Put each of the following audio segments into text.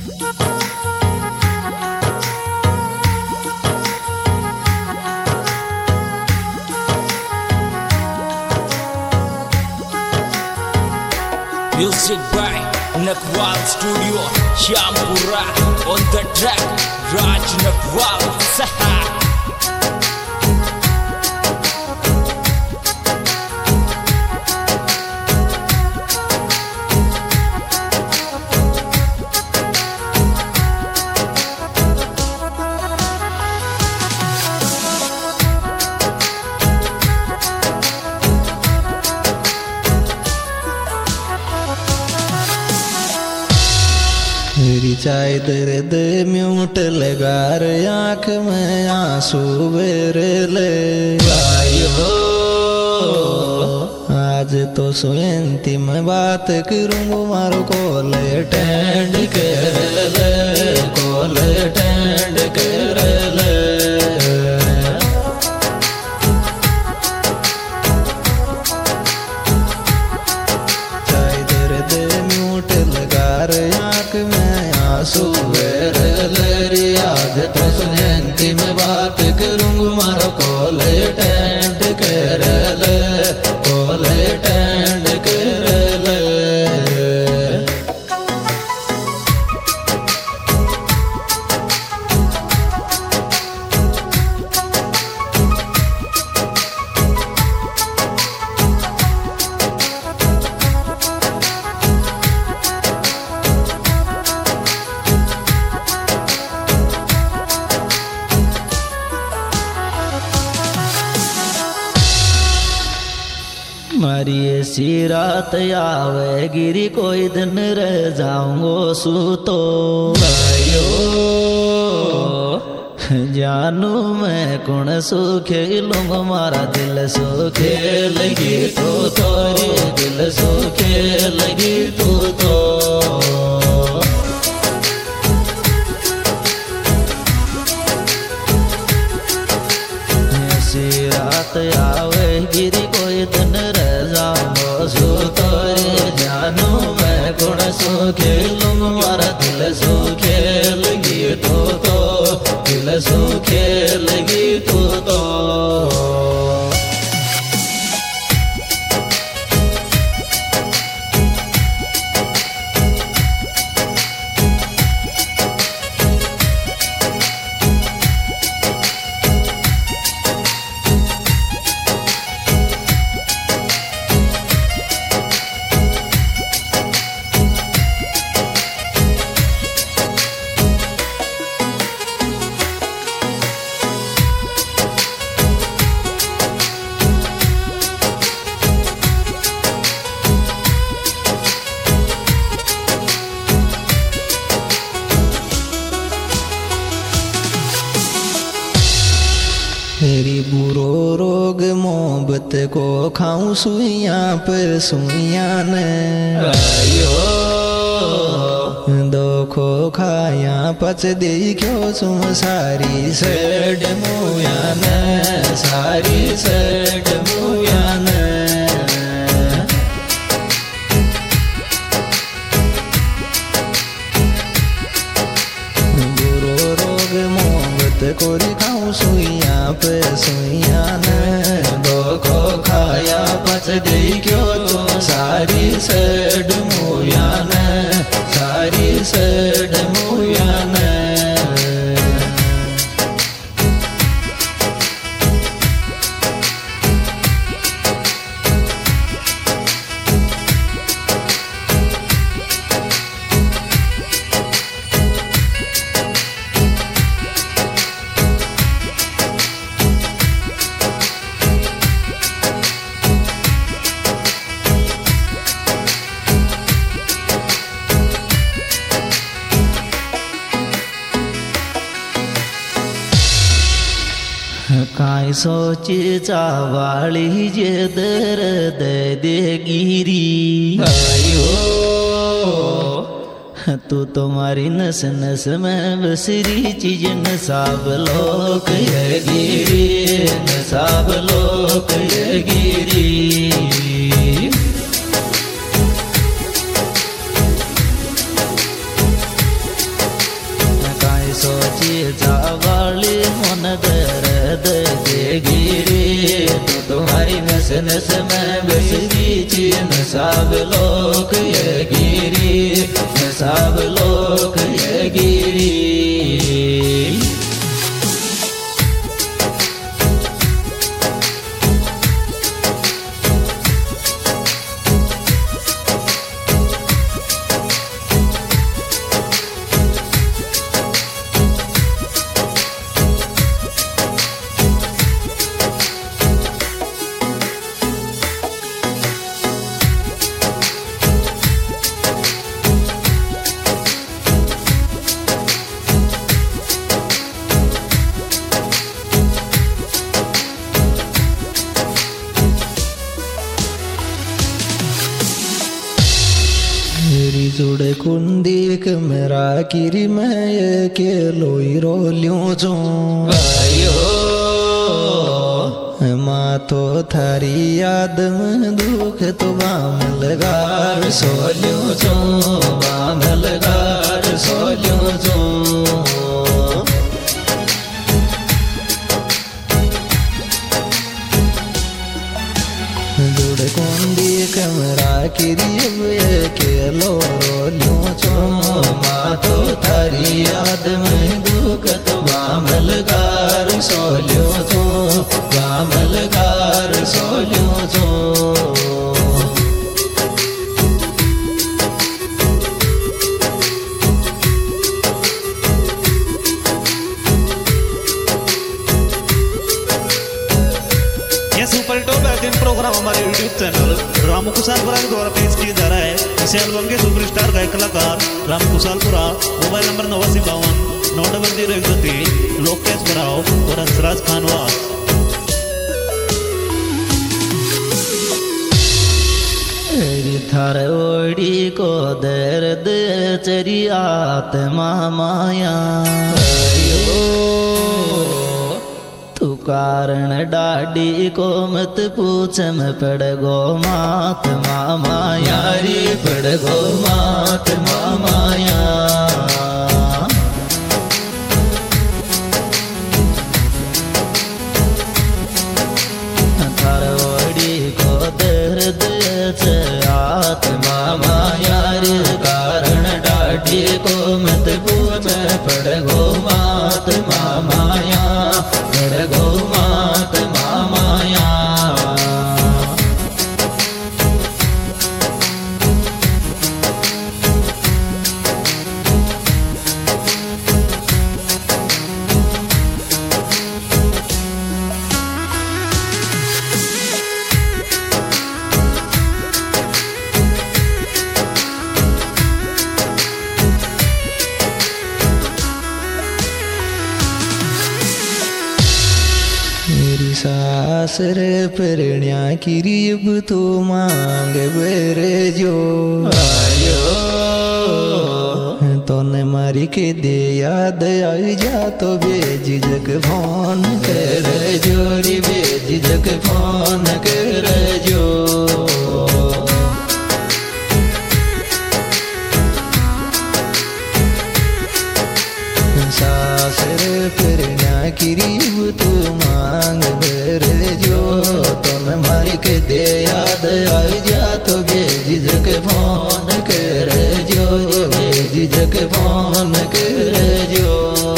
Music by Nakwal Studio, Shyamura on the track, Raj Nakwal Saha. मेरी चाय दर्द mute लगा रे आँख में आंसू बेर ले भाइयों। आज तो सुयंती मैं बात करूँ मारो कॉल अटेंड कर ले, कॉल अटेंड कर ले। चाय दर्द म्यूट लगा रे आँख में सुबेर लरी आज तो सुनती मैं बात करूँगा मारो कॉल अटेंड कर ले, कॉल अटेंड कर ले। मारी ऐसी रात आवे गिरी कोई दिन रह जाऊंगो सूतो भाइयों। जानू मैं कौन सो खेलूंगा मारा दिल सो खेलगी तो तोरी दिल सो खेलगी तो ऐसी रात आवे गिरी कोई दिन रह जाऊंगो सो तोरे जानू मैं कौन सो खेलूंगा मारा दिल सो खेलगी तो दिल सो खेलगी तो। मेरी बुरो रोग मोहब्बत को खाऊं सुइयां पर सुइयां ने दो खो खाया पच देखो सुम सारी सेड मुया ने, सारी सेड मुया ने। बुरो रोग मोहब्बत को दिखाऊं सुइया पे सुइया ने दो खो खाया पच गई क्यों तो सारी सेड मुया ने, सारी सेड मुया ने। काई सोची चावाली जे दर्द दे गिरी तू तुम्हारी नस नस में बसरी चीज नसाब लोक ये गिरी, नसाब लोक ये गिरी। नस में बसरी ची नसाब लोक ये गिरी नसाब लोक ये गिरी जुड़े कुंदी मेरा किरी मैं के लोई रोलियों जो आयो माँ तो थारी याद में दुख तो बाम लगार सोलियों जो बाम लगार सोलियों जो जुड़े कुंदी कमरा किरी के लो रोलियों चो माँ तो थारी याद में दुख तो बामलगार सोलियों चो बामलगार सोलियों चो सुपर टॉप बेहतरीन प्रोग्राम हमारे यूट्यूब चैनल रामू कुशालपुरा के द्वारा पेश किया जा रहा है। इसे एल्बम के सुपरस्टार गायक कलाकार रामू कुशालपुरा, मोबाइल नंबर 952 लोकेश बराव और हंसराज खानवास। थार ओड़ी को दर्द चरी आत्मा माया तू कारण डाडी को मत पूछ मैं पड़ गो मात मामा यारी पड़ गो मात मामाया थारोड़ी को दर्द आत मामा यारी कारण डाडी को मत पूछ मैं पड़ गो मात मामाया गो मात मामाया सासर परण्या किरीब तो मांग बेरे जो आयो तोने मारी के दे याद आई जा तो बेझिझक फोन कर जोरी बेझिझक फोन कर जो सासर परण्या किरीब तो मांग जो तुम मारी के दे याद आई जा तो बेझिझक फोन कर जो बेझिझक फोन कर जो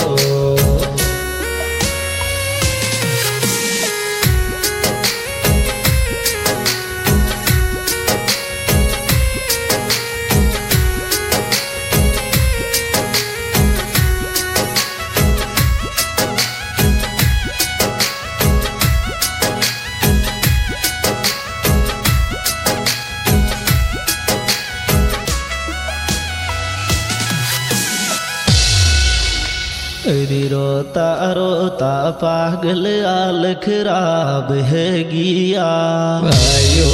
रोता रोता पागल आल खराब है गिया आयो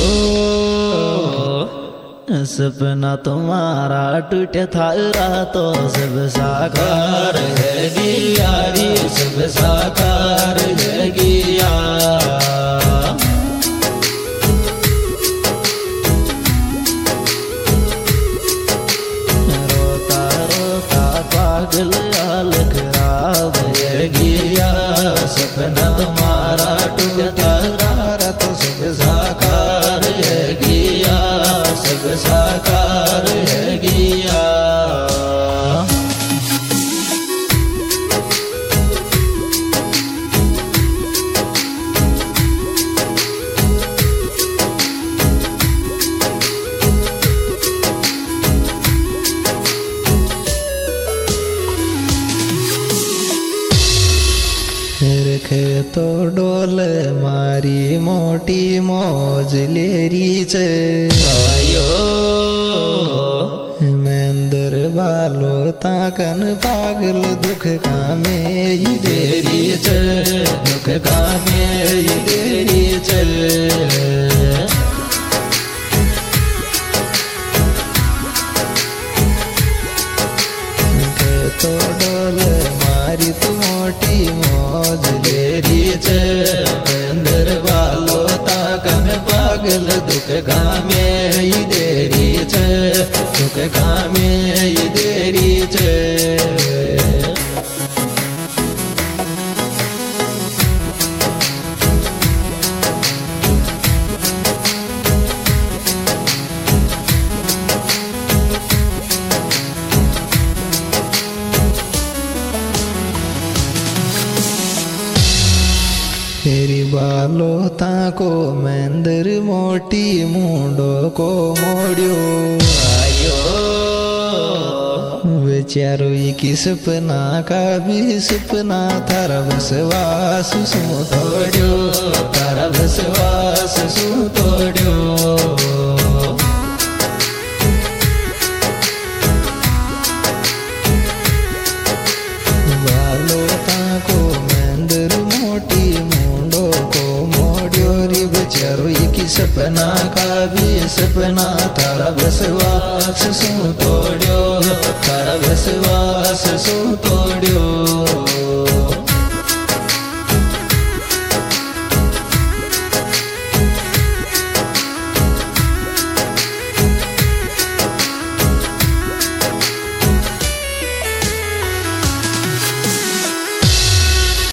सपना तुम्हारा टूटा था तो सब साकार है गिया सब साकार है गिया रोता रोता पागल आल खराब है गिया सपना तुम्हारा टूटा तो सब साकार देखे तो डोल मारी मोटी मौज लेरी छे आयो मेंदर बालो ताकन पागल दुख कामे ही देरी छे दुख कामे ही देरी छे तो डोल मारी तू मोटी मौज लेरी छे मेंदर बालो ताकन पागल दुख गामे ही देरी छे दुख गामे ही देरी छे तेरी बालो ताको मेंदर मोटी मुंडो को मोड़ियो आयो बेचारो की सपना का भी सपना थारा बसवास सु तोड़ियो थारा बसवास सु तोड़ियो बालो ताको मेंदर मोटी बेचारो की सपना का भी सपना थारा बसवास सु तोड़ियो थारा बसवास सु तोड़ियो